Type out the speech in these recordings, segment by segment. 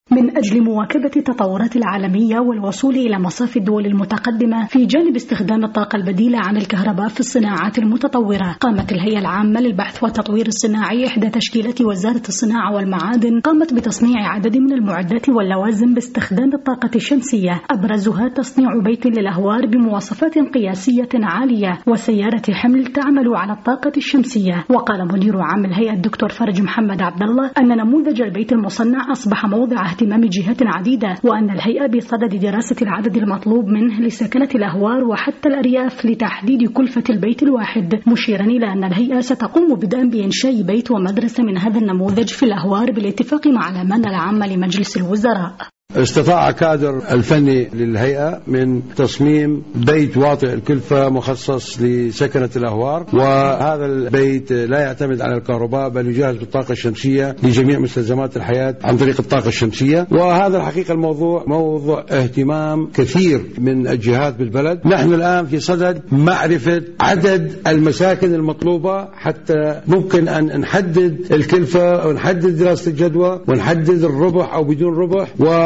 من أجل مواكبة التطورات العالمية والوصول إلى مصاف الدول المتقدمة في جانب استخدام الطاقة البديلة عن الكهرباء في الصناعات المتطورة، قامت الهيئة العامة للبحث والتطوير الصناعي إحدى تشكيلات وزارة الصناعة والمعادن قامت بتصنيع عدد من المعدات واللوازم باستخدام الطاقة الشمسية، أبرزها تصنيع بيت للأهوار بمواصفات قياسية عالية وسيارة حمل تعمل على الطاقة الشمسية. وقال مدير عام الهيئة الدكتور فرج محمد عبد الله أن نموذج البيت المصنع أصبح موضع اهتمام جهات عديدة، وأن الهيئة بصدد دراسة العدد المطلوب منه لسكنة الأهوار وحتى الأرياف لتحديد كلفة البيت الواحد، مشيرا إلى أن الهيئة ستقوم بدءا بإنشاء بيت ومدرسة من هذا النموذج في الأهوار بالاتفاق مع الأمانة العامة لمجلس الوزراء. استطاع كادر الفني للهيئة من تصميم بيت واطئ الكلفة مخصص لسكنة الأهوار، وهذا البيت لا يعتمد على الكهرباء بل يجهز بالطاقة الشمسية لجميع مستلزمات الحياة عن طريق الطاقة الشمسية. وهذا الحقيقة الموضوع موضوع اهتمام كثير من الجهات بالبلد. نحن الآن في صدد معرفة عدد المساكن المطلوبة حتى ممكن أن نحدد الكلفة ونحدد دراسة الجدوى ونحدد الربح أو بدون ربح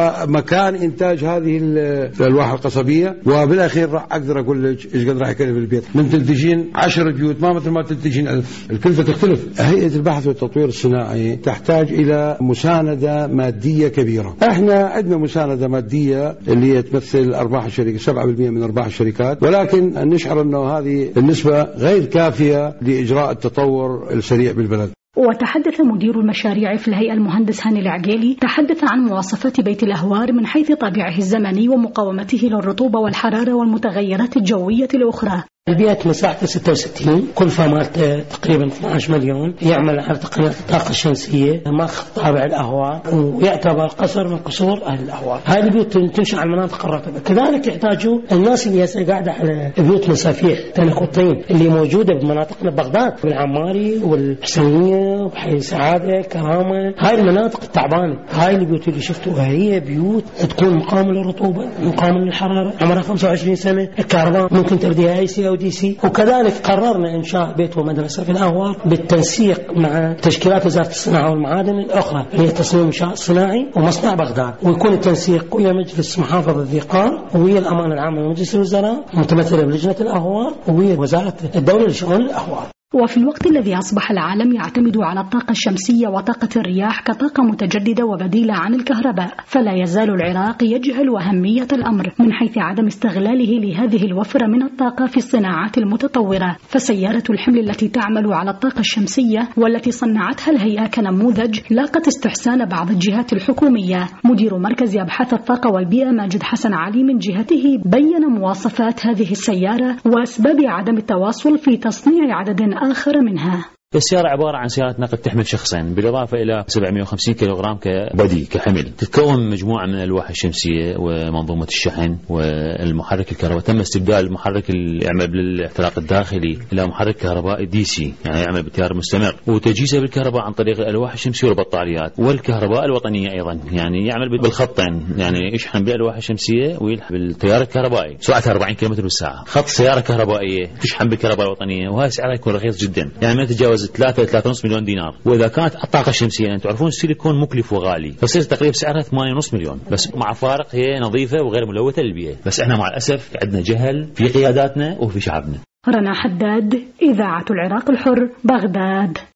ومكان إنتاج هذه الألواح القصبية. وبالأخير راح أقدر أقول لك إيش قد راح يكلف البيت. من تنتجين 10 بيوت ما مثل ما تنتجين 1000، الكلفة تختلف. هيئة البحث والتطوير الصناعي تحتاج إلى مساندة مادية كبيرة. احنا عندنا مساندة مادية اللي هي تمثل أرباح الشركة 7% من أرباح الشركات، ولكن نشعر أنه هذه النسبة غير كافية لإجراء التطور السريع بالبلد. وتحدث مدير المشاريع في الهيئة المهندس هاني العقيلي تحدث عن مواصفات بيت الأهوار من حيث طابعه الزمني ومقاومته للرطوبة والحرارة والمتغيرات الجوية الأخرى. البيت مساحته 66، كلفة مالته تقريبا 12 مليون، يعمل على تقنية الطاقة الشمسية، ماخذ طابع الأهوار ويعتبر قصر من قصور أهل الأهوار. هاي البيوت تنشأ على المناطق الرطبة. كذلك يحتاجوا الناس اللي هسه قاعدة على بيوت مسافيح تنك والطين اللي موجودة بمناطقنا بغداد والعماري والحسينية وبحي سعادة كرامة، هاي المناطق التعبانة. هاي البيوت اللي شفتوها هي بيوت تكون مقاومة للرطوبة، مقاومة للحرارة، عمرها 25 سنة، الكهرباء ممكن ترديها اي سي دي سي. وكذلك قررنا إنشاء بيت ومدرسة في الأهوار بالتنسيق مع تشكيلات وزارة الصناعة والمعادن الأخرى اللي هي تصميم إنشاء صناعي ومصنع بغداد، ويكون التنسيق ويا مجلس محافظة ذي قار ويا الأمانة العامة لمجلس الوزراء متمثلة بلجنة الأهوار ويا وزارة الدولة لشؤون الأهوار. وفي الوقت الذي أصبح العالم يعتمد على الطاقة الشمسية وطاقة الرياح كطاقة متجددة وبديلة عن الكهرباء، فلا يزال العراق يجهل أهمية الأمر من حيث عدم استغلاله لهذه الوفرة من الطاقة في الصناعات المتطورة. فسيارة الحمل التي تعمل على الطاقة الشمسية والتي صنعتها الهيئة كنموذج لاقت استحسان بعض الجهات الحكومية. مدير مركز أبحاث الطاقة والبيئة ماجد حسن علي من جهته بين مواصفات هذه السيارة وأسباب عدم التواصل في تصنيع عدد آخر منها. السيارة عبارة عن سيارة نقل تحمل شخصين بالإضافة إلى 750 كيلوغرام كبدي كحمل. تتكون من مجموعة من الألواح الشمسية ومنظومة الشحن والمحرك الكهربائي. تم استبدال المحرك اللي يعمل بالاحتراق الداخلي إلى محرك كهربائي دي سي، يعني يعمل بتيار مستمر، وتجهيزه بالكهرباء عن طريق الألواح الشمسية والبطاريات والكهرباء الوطنية أيضا، يعني يعمل بالخطين، يعني يشحن بالألواح الشمسية ويلحق بالتيار الكهربائي. سرعتها 40 كم بالساعة. خط سيارة كهربائية تشحن بالكهرباء الوطنية، وهذا سعرها يكون رخيص جدا، يعني ما تتجاوز 3.5 مليون دينار. وإذا كانت الطاقة الشمسية يعني تعرفون السيليكون مكلف وغالي، فصير تقريبا سعرها 8.5 مليون، بس مع فارق هي نظيفة وغير ملوثة للبيئة. بس احنا مع الأسف عندنا جهل في قياداتنا وفي شعبنا. رنا حداد، إذاعة العراق الحر، بغداد.